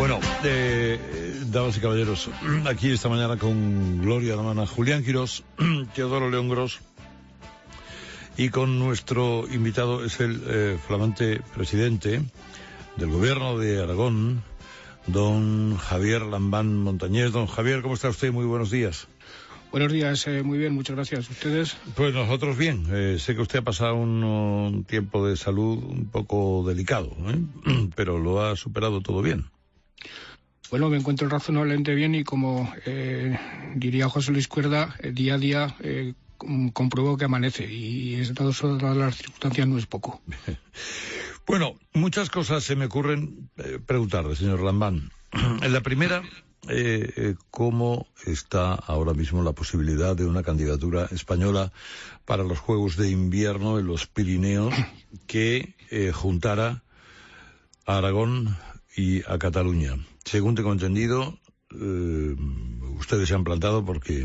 Bueno, damas y caballeros, aquí esta mañana con Gloria Alemana, Julián Quirós, Teodoro León Gros, y con nuestro invitado es el flamante presidente del Gobierno de Aragón, don Javier Lambán Montañés. Don Javier, ¿cómo está usted? Muy buenos días. Buenos días, muy bien, muchas gracias. ¿Ustedes? Pues nosotros bien. Sé que usted ha pasado un tiempo de salud un poco delicado, pero lo ha superado todo bien. Bueno, me encuentro razonablemente bien y como diría José Luis Cuerda, día a día compruebo que amanece y dadas las circunstancias no es poco. Bueno, muchas cosas se me ocurren preguntarle, señor Lambán. En la primera, ¿cómo está ahora mismo la posibilidad de una candidatura española para los Juegos de Invierno en los Pirineos que juntara a Aragón y a Cataluña? Según tengo entendido, ustedes se han plantado porque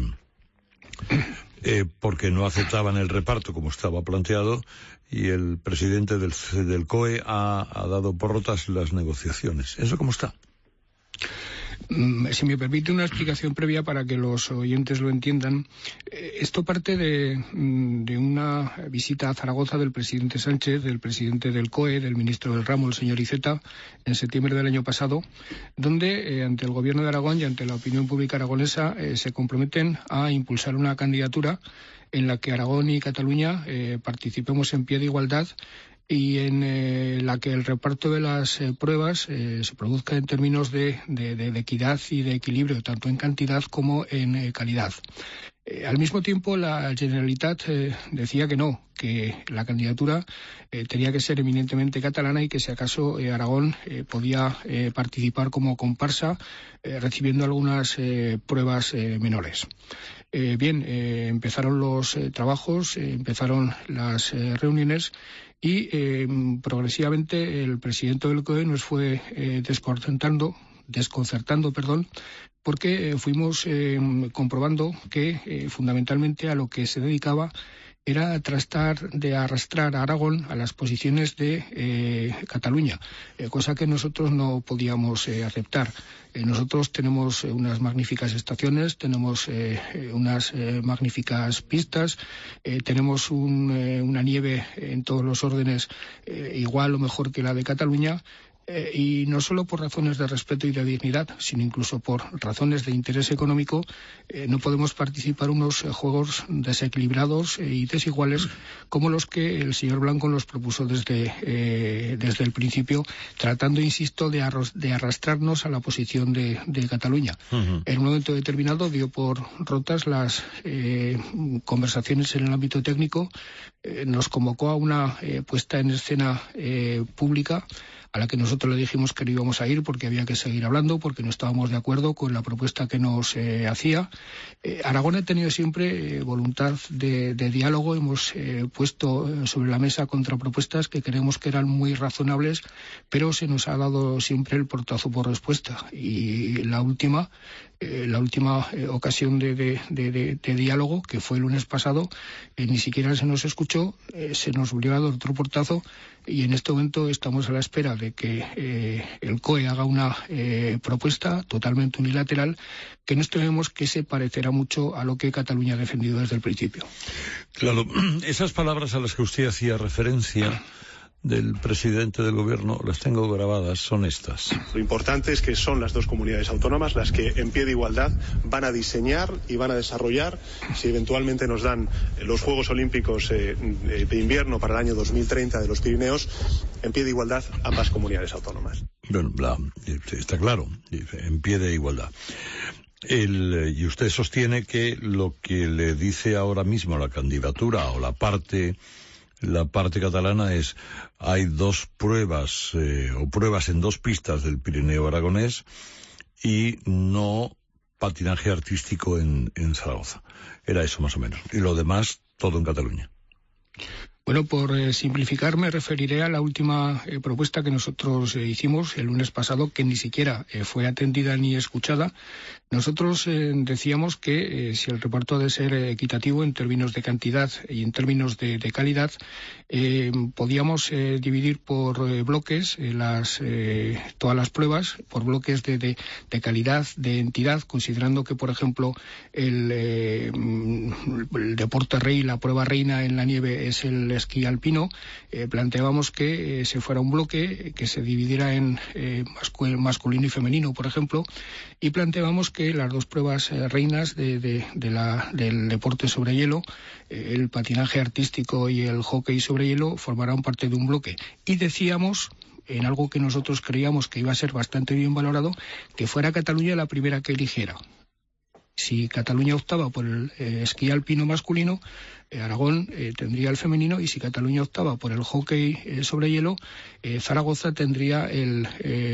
no aceptaban el reparto como estaba planteado y el presidente del COE ha dado por rotas las negociaciones. ¿Eso cómo está? Si me permite una explicación previa para que los oyentes lo entiendan, esto parte de una visita a Zaragoza del presidente Sánchez, del presidente del COE, del ministro del ramo, el señor Iceta, en septiembre del año pasado, donde ante el Gobierno de Aragón y ante la opinión pública aragonesa se comprometen a impulsar una candidatura en la que Aragón y Cataluña participemos en pie de igualdad y en la que el reparto de las pruebas se produzca en términos de equidad y de equilibrio, tanto en cantidad como en calidad. Al mismo tiempo, la Generalitat decía que no, que la candidatura tenía que ser eminentemente catalana y que si acaso Aragón podía participar como comparsa recibiendo algunas pruebas menores. Empezaron los trabajos, empezaron las reuniones y progresivamente el presidente del COE nos fue desconcertando, porque fuimos comprobando que fundamentalmente a lo que se dedicaba era tratar de arrastrar a Aragón a las posiciones de Cataluña, cosa que nosotros no podíamos aceptar. Nosotros tenemos unas magníficas estaciones, tenemos unas magníficas pistas, tenemos una nieve en todos los órdenes igual o mejor que la de Cataluña. Y no solo por razones de respeto y de dignidad, sino incluso por razones de interés económico, no podemos participar en unos juegos desequilibrados y desiguales como los que el señor Blanco nos propuso desde el principio, tratando, insisto, de arrastrarnos a la posición de Cataluña. Uh-huh. En un momento determinado dio por rotas las conversaciones en el ámbito técnico, nos convocó a una puesta en escena pública, a la que nosotros le dijimos que no íbamos a ir porque había que seguir hablando, porque no estábamos de acuerdo con la propuesta que nos hacía. Aragón ha tenido siempre voluntad de diálogo. Hemos puesto sobre la mesa contrapropuestas que creemos que eran muy razonables, pero se nos ha dado siempre el portazo por respuesta. Y la última ocasión de diálogo, que fue el lunes pasado, ni siquiera se nos escuchó, se nos volvió a dar otro portazo y en este momento estamos a la espera de que el COE haga una propuesta totalmente unilateral que nos tememos que se parecerá mucho a lo que Cataluña ha defendido desde el principio. Claro, esas palabras a las que usted hacía referencia del presidente del gobierno, las tengo grabadas, son estas. Lo importante es que son las dos comunidades autónomas las que en pie de igualdad van a diseñar y van a desarrollar, si eventualmente nos dan los Juegos Olímpicos de invierno para el año 2030 de los Pirineos, en pie de igualdad ambas comunidades autónomas. Bueno, está claro, en pie de igualdad. Y usted sostiene que lo que le dice ahora mismo la candidatura o la parte catalana es: hay dos pruebas o pruebas en dos pistas del Pirineo aragonés y no patinaje artístico en Zaragoza. Era eso más o menos. Y lo demás, todo en Cataluña. Bueno, por simplificar, me referiré a la última propuesta que nosotros hicimos el lunes pasado, que ni siquiera fue atendida ni escuchada. Nosotros decíamos que si el reparto ha de ser equitativo en términos de cantidad y en términos de calidad, podíamos dividir por bloques todas las pruebas, por bloques de calidad, de entidad, considerando que, por ejemplo, el deporte rey, la prueba reina en la nieve es el esquí alpino. Planteábamos que se fuera un bloque, que se dividiera en masculino y femenino, por ejemplo, y planteábamos que las dos pruebas reinas del deporte sobre hielo, el patinaje artístico y el hockey sobre hielo, formarán parte de un bloque. Y decíamos, en algo que nosotros creíamos que iba a ser bastante bien valorado, que fuera Cataluña la primera que eligiera. Si Cataluña optaba por el esquí alpino masculino, Aragón tendría el femenino, y si Cataluña optaba por el hockey sobre hielo, Zaragoza tendría el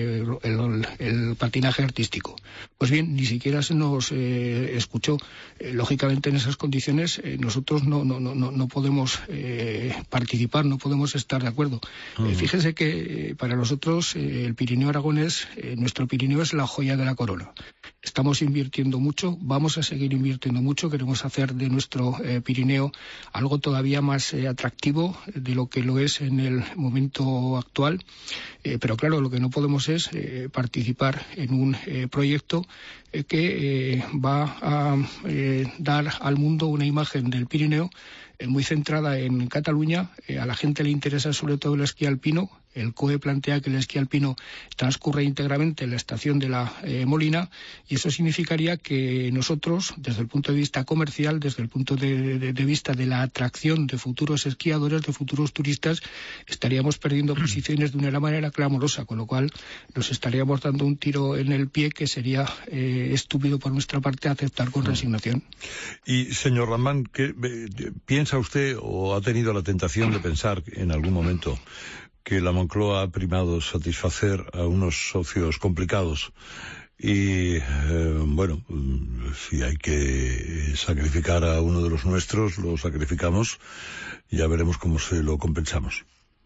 patinaje artístico. Pues bien, ni siquiera se nos escuchó. Lógicamente, en esas condiciones nosotros no podemos participar, no podemos estar de acuerdo. Fíjese que para nosotros el Pirineo aragonés, nuestro Pirineo es la joya de la corona. Estamos invirtiendo mucho, vamos a seguir invirtiendo mucho, queremos hacer de nuestro Pirineo algo todavía más atractivo de lo que lo es en el momento actual, pero claro, lo que no podemos es participar en un proyecto que va a dar al mundo una imagen del Pirineo muy centrada en Cataluña. A la gente le interesa sobre todo el esquí alpino. El COE plantea que el esquí alpino transcurre íntegramente en la estación de la Molina, y eso significaría que nosotros, desde el punto de vista comercial, desde el punto de vista de la atracción de futuros esquiadores, de futuros turistas, estaríamos perdiendo posiciones de una manera clamorosa, con lo cual nos estaríamos dando un tiro en el pie que sería estúpido por nuestra parte aceptar con resignación. Y, señor Lambán, ¿piensa usted o ha tenido la tentación de pensar en algún momento que la Moncloa ha primado satisfacer a unos socios complicados y, bueno, si hay que sacrificar a uno de los nuestros, lo sacrificamos, y ya veremos cómo se lo compensamos?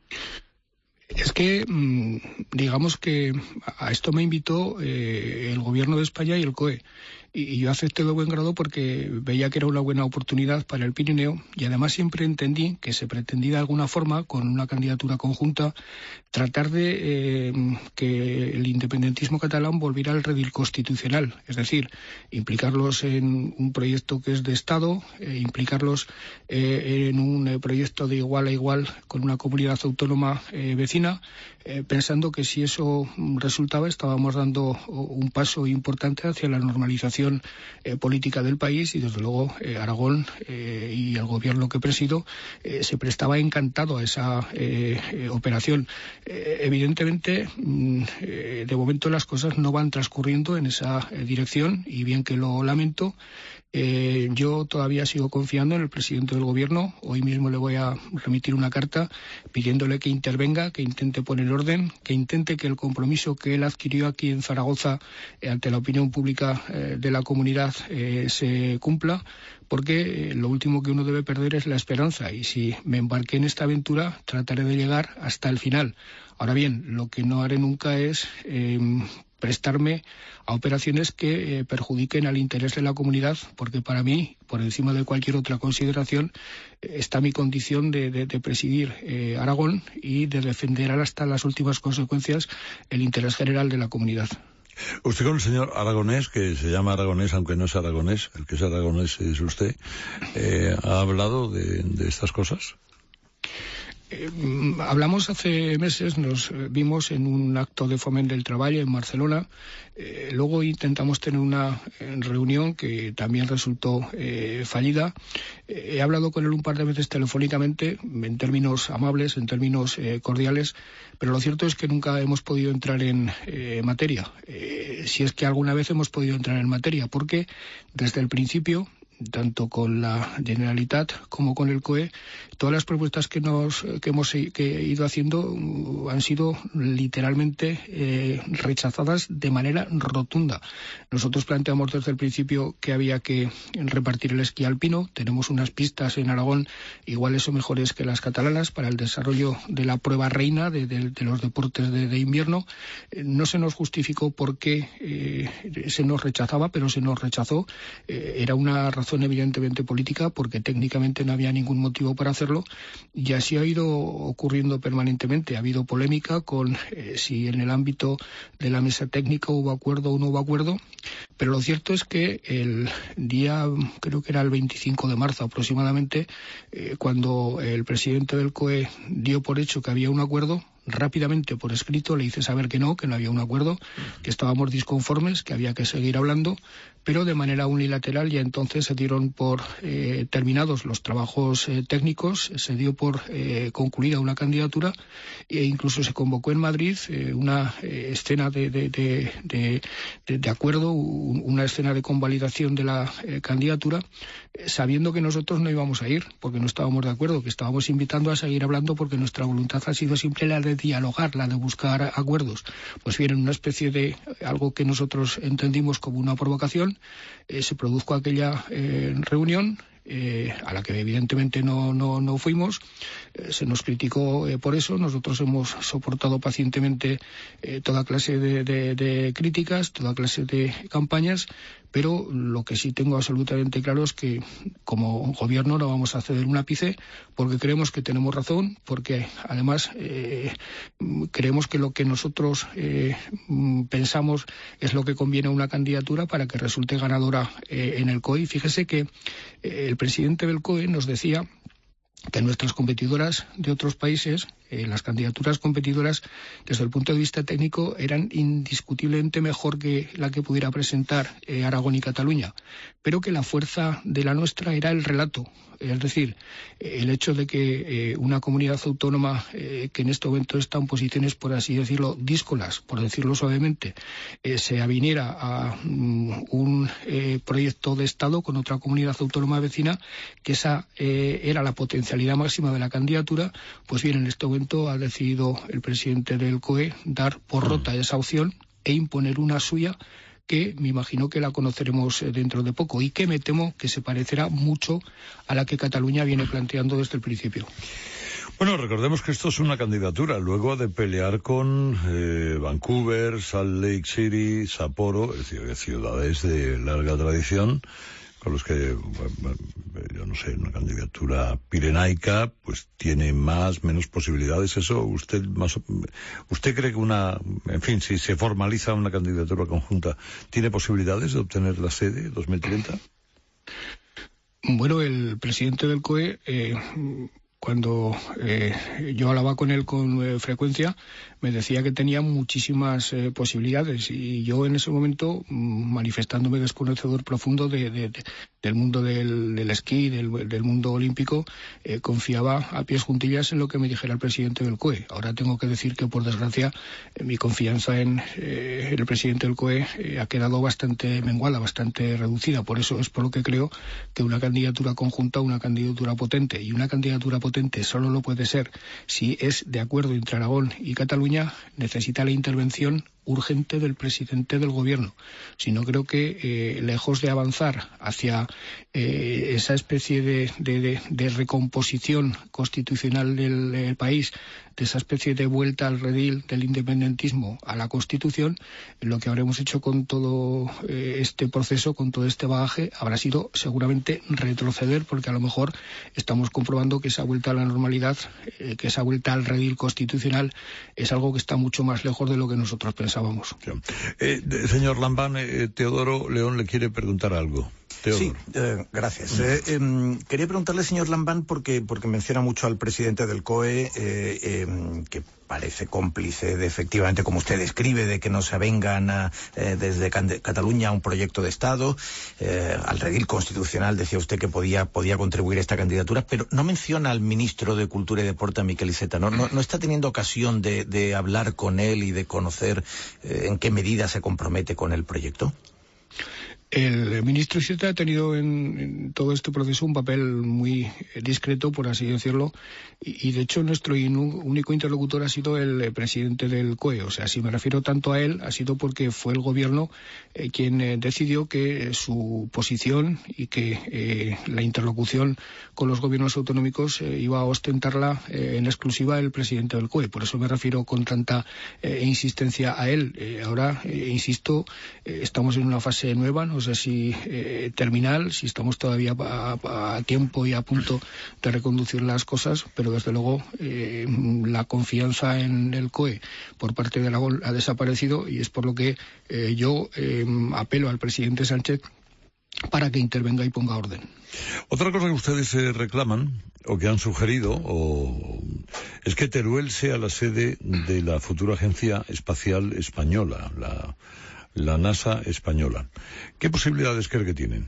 Es que, digamos que a esto me invitó el Gobierno de España y el COE. Y yo acepté de buen grado porque veía que era una buena oportunidad para el Pirineo, y además siempre entendí que se pretendía de alguna forma, con una candidatura conjunta, tratar de que el independentismo catalán volviera al redil constitucional, es decir, implicarlos en un proyecto que es de Estado, implicarlos en un proyecto de igual a igual con una comunidad autónoma vecina, pensando que si eso resultaba estábamos dando un paso importante hacia la normalización política del país, y desde luego Aragón y el gobierno que presido se prestaba encantado a esa operación. Evidentemente, de momento las cosas no van transcurriendo en esa dirección, y bien que lo lamento. Yo todavía sigo confiando en el presidente del Gobierno. Hoy mismo le voy a remitir una carta pidiéndole que intervenga, que intente poner orden, que intente que el compromiso que él adquirió aquí en Zaragoza ante la opinión pública de la comunidad se cumpla, porque lo último que uno debe perder es la esperanza, y si me embarqué en esta aventura trataré de llegar hasta el final. Ahora bien, lo que no haré nunca es prestarme a operaciones que perjudiquen al interés de la comunidad, porque para mí, por encima de cualquier otra consideración, está mi condición de presidir Aragón y de defender hasta las últimas consecuencias el interés general de la comunidad. Usted, con el señor Aragonés, que se llama Aragonés aunque no es aragonés, el que es aragonés es usted, ¿ha hablado de estas cosas? Hablamos hace meses, nos vimos en un acto de Foment del Treball en Barcelona. Luego intentamos tener una reunión que también resultó fallida. He hablado con él un par de veces telefónicamente, en términos amables, en términos cordiales, pero lo cierto es que nunca hemos podido entrar en materia. Si es que alguna vez hemos podido entrar en materia, porque desde el principio tanto con la Generalitat como con el COE, todas las propuestas que hemos ido haciendo han sido literalmente rechazadas de manera rotunda. Nosotros planteamos desde el principio que había que repartir el esquí alpino. Tenemos unas pistas en Aragón iguales o mejores que las catalanas para el desarrollo de la prueba reina de los deportes de invierno. No se nos justificó por qué se nos rechazaba, pero se nos rechazó. Era una razón evidentemente política, porque técnicamente no había ningún motivo para hacerlo, y así ha ido ocurriendo permanentemente. Ha habido polémica con si en el ámbito de la mesa técnica hubo acuerdo o no hubo acuerdo, pero lo cierto es que el día, creo que era el 25 de marzo aproximadamente, cuando el presidente del COE dio por hecho que había un acuerdo, rápidamente por escrito le hice saber que no había un acuerdo, que estábamos disconformes, que había que seguir hablando, pero de manera unilateral ya entonces se dieron por terminados los trabajos técnicos, se dio por concluida una candidatura e incluso se convocó en Madrid una escena de acuerdo, una escena de convalidación de la candidatura, sabiendo que nosotros no íbamos a ir porque no estábamos de acuerdo, que estábamos invitando a seguir hablando porque nuestra voluntad ha sido siempre la de dialogar, la de buscar acuerdos. Pues bien, en una especie de algo que nosotros entendimos como una provocación, se produjo aquella reunión a la que evidentemente no fuimos. Se nos criticó por eso. Nosotros hemos soportado pacientemente toda clase de críticas, toda clase de campañas, pero lo que sí tengo absolutamente claro es que como gobierno no vamos a ceder un ápice, porque creemos que tenemos razón, porque además creemos que lo que nosotros pensamos es lo que conviene a una candidatura para que resulte ganadora en el COE. Fíjese que el presidente del COE nos decía que nuestras competidoras de otros países, las candidaturas competidoras desde el punto de vista técnico, eran indiscutiblemente mejor que la que pudiera presentar Aragón y Cataluña, pero que la fuerza de la nuestra era el relato. Es decir, el hecho de que una comunidad autónoma que en este momento está en posiciones, por así decirlo, díscolas, por decirlo suavemente, se aviniera a un proyecto de Estado con otra comunidad autónoma vecina, que esa era la potencialidad máxima de la candidatura. Pues bien, en este momento ha decidido el presidente del COE dar por rota esa opción e imponer una suya, que me imagino que la conoceremos dentro de poco y que me temo que se parecerá mucho a la que Cataluña viene planteando desde el principio. Bueno, recordemos que esto es una candidatura luego de pelear con Vancouver, Salt Lake City, Sapporo, es decir, ciudades de larga tradición, con los que, yo no sé, una candidatura pirenaica, pues tiene menos posibilidades. Eso, usted cree que si se formaliza una candidatura conjunta, ¿tiene posibilidades de obtener la sede 2030? Bueno, el presidente del COE, cuando yo hablaba con él con frecuencia, me decía que tenía muchísimas posibilidades, y yo en ese momento, manifestándome desconocedor profundo del mundo del esquí, del mundo olímpico, confiaba a pies juntillas en lo que me dijera el presidente del COE. Ahora tengo que decir que, por desgracia, mi confianza en el presidente del COE ha quedado bastante menguada, bastante reducida. Por eso es por lo que creo que una candidatura conjunta, una candidatura potente, y una candidatura potente solo lo puede ser si es de acuerdo entre Aragón y Cataluña, necesita la intervención urgente del presidente del gobierno. Si no, creo que lejos de avanzar hacia esa especie de recomposición constitucional del país, de esa especie de vuelta al redil del independentismo a la Constitución, lo que habremos hecho con todo este proceso, con todo este bagaje, habrá sido seguramente retroceder, porque a lo mejor estamos comprobando que esa vuelta a la normalidad, que esa vuelta al redil constitucional, es algo que está mucho más lejos de lo que nosotros pensábamos. Señor Lambán, Teodoro León le quiere preguntar algo. Sí, gracias. Quería preguntarle, señor Lambán, porque menciona mucho al presidente del COE, que parece cómplice de, efectivamente, como usted describe, de que no se avengan desde Cataluña a un proyecto de Estado, al redil constitucional. Decía usted que podía contribuir a esta candidatura, pero no menciona al ministro de Cultura y Deporte, a Miquel Iceta. ¿No está teniendo ocasión de hablar con él y de conocer en qué medida se compromete con el proyecto? El ministro Iceta ha tenido en todo este proceso un papel muy discreto, por así decirlo, y de hecho nuestro único interlocutor ha sido el presidente del COE. O sea, si me refiero tanto a él, ha sido porque fue el gobierno quien decidió que su posición y que la interlocución con los gobiernos autonómicos iba a ostentarla en exclusiva el presidente del COE. Por eso me refiero con tanta insistencia a él. Ahora, insisto, estamos en una fase nueva, no sé si terminal, si estamos todavía a tiempo y a punto de reconducir las cosas, pero desde luego la confianza en el COE por parte de Aragón ha desaparecido, y es por lo que yo apelo al presidente Sánchez para que intervenga y ponga orden. Otra cosa que ustedes reclaman, o que han sugerido, es que Teruel sea la sede de la futura Agencia Espacial Española, la NASA española. ¿Qué posibilidades cree que tienen?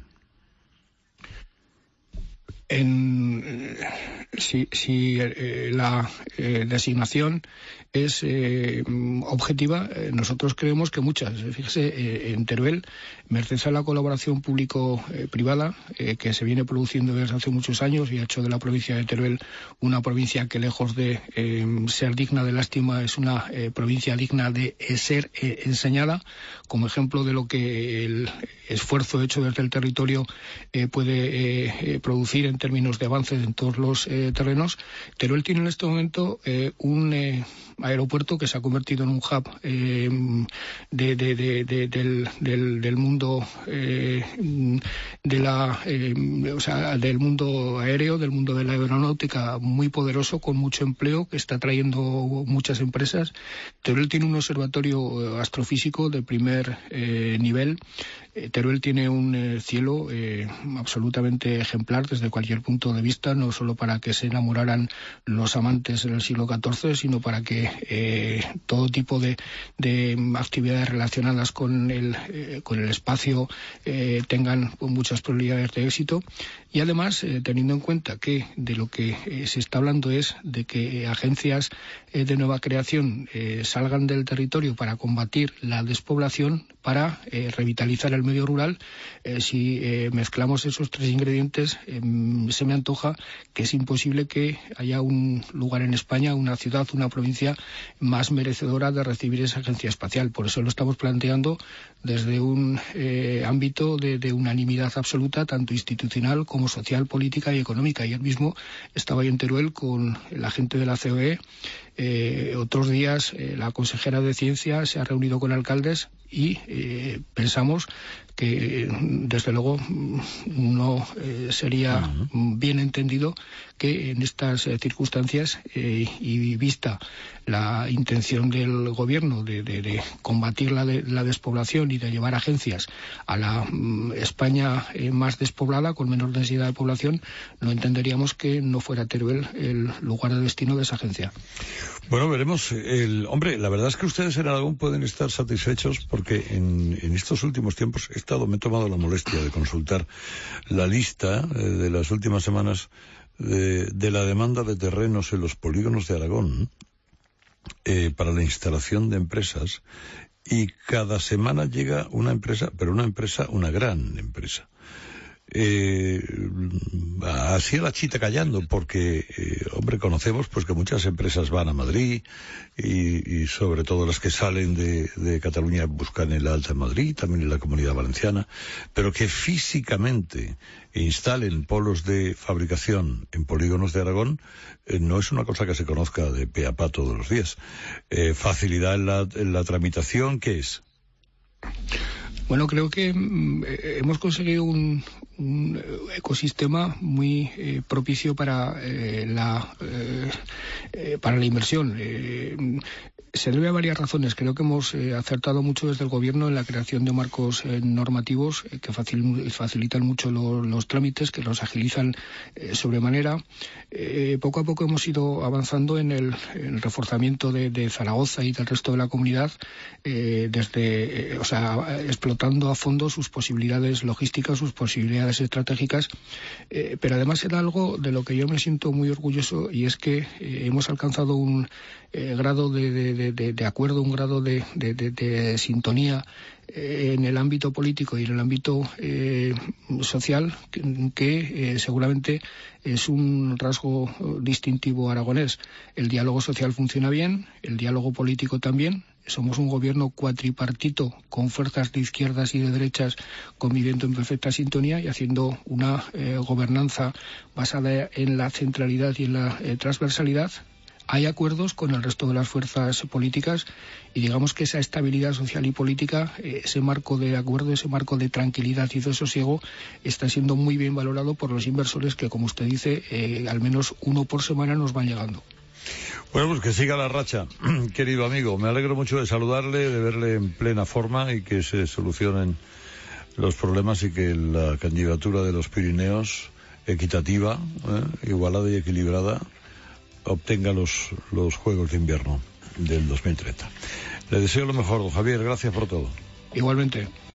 Si la designación es objetiva, nosotros creemos que muchas. Fíjese, en Teruel, merced a la colaboración público-privada que se viene produciendo desde hace muchos años y ha hecho de la provincia de Teruel una provincia que, lejos de ser digna de lástima, es una provincia digna de ser enseñada, como ejemplo de lo que el esfuerzo hecho desde el territorio puede producir en términos de avances en todos los terrenos. Teruel tiene en este momento un aeropuerto que se ha convertido en un hub del mundo del mundo aéreo, del mundo de la aeronáutica, muy poderoso, con mucho empleo, que está trayendo muchas empresas. Teruel tiene un observatorio astrofísico de primer nivel. Teruel tiene un cielo absolutamente ejemplar desde cualquier punto de vista, no solo para que se enamoraran los amantes en el siglo XIV, sino para que todo tipo de actividades relacionadas con el espacio tengan muchas probabilidades de éxito. Y además, teniendo en cuenta que de lo que se está hablando es de que agencias de nueva creación salgan del territorio para combatir la despoblación, para revitalizar el medio rural, si mezclamos esos tres ingredientes, se me antoja que es imposible que haya un lugar en España, una ciudad, una provincia más merecedora de recibir esa agencia espacial. Por eso lo estamos planteando desde un ámbito de unanimidad absoluta, tanto institucional como social, política y económica. Ayer mismo estaba yo en Teruel con la gente de la COE. Otros días la consejera de Ciencia se ha reunido con alcaldes y pensamos que desde luego no sería bien entendido que en estas circunstancias y vista la intención del gobierno de combatir la despoblación y de llevar agencias a la España más despoblada, con menor densidad de población, no entenderíamos que no fuera Teruel el lugar de destino de esa agencia. Bueno, veremos. Hombre, la verdad es que ustedes en Aragón pueden estar satisfechos porque en estos últimos tiempos me he tomado la molestia de consultar la lista de las últimas semanas de la demanda de terrenos en los polígonos de Aragón para la instalación de empresas, y cada semana llega una empresa, pero una gran empresa. Así a la chita callando, porque hombre, conocemos pues que muchas empresas van a Madrid y sobre todo las que salen de Cataluña buscan en la Alta Madrid, también en la Comunidad Valenciana, pero que físicamente instalen polos de fabricación en polígonos de Aragón no es una cosa que se conozca de pe a pa todos los días. Facilidad en la tramitación, ¿qué es? Bueno, creo que hemos conseguido un ecosistema muy propicio para la inversión. Se debe a varias razones. Creo que hemos acertado mucho desde el Gobierno en la creación de marcos normativos que facilitan mucho los trámites, que los agilizan sobremanera. Poco a poco hemos ido avanzando en el reforzamiento de Zaragoza y del resto de la comunidad, explotando a fondo sus posibilidades logísticas, sus posibilidades estratégicas. Pero además era algo de lo que yo me siento muy orgulloso, y es que hemos alcanzado un grado de de acuerdo, un grado de sintonía en el ámbito político y en el ámbito social que seguramente es un rasgo distintivo aragonés. El diálogo social funciona bien, el diálogo político también. Somos un gobierno cuatripartito con fuerzas de izquierdas y de derechas conviviendo en perfecta sintonía y haciendo una gobernanza basada en la centralidad y en la transversalidad. Hay acuerdos con el resto de las fuerzas políticas y digamos que esa estabilidad social y política, ese marco de acuerdo, ese marco de tranquilidad y de sosiego está siendo muy bien valorado por los inversores que, como usted dice, al menos uno por semana nos van llegando. Bueno, pues que siga la racha, querido amigo. Me alegro mucho de saludarle, de verle en plena forma y que se solucionen los problemas y que la candidatura de los Pirineos, equitativa, igualada y equilibrada, obtenga los Juegos de Invierno del 2030. Le deseo lo mejor, don Javier. Gracias por todo. Igualmente.